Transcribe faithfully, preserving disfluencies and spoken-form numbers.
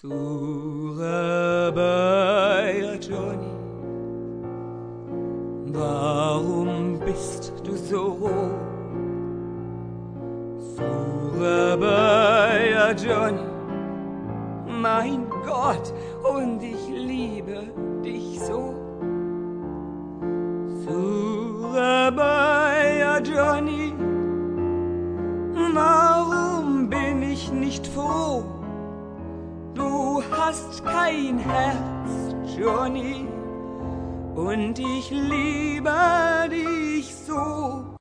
Surabaya Johnny, warum bist du so? Surabaya Johnny, mein Gott, und ich liebe dich so. Surabaya Johnny, warum bin ich nicht froh? Du hast kein Herz, Johnny, und ich liebe dich so.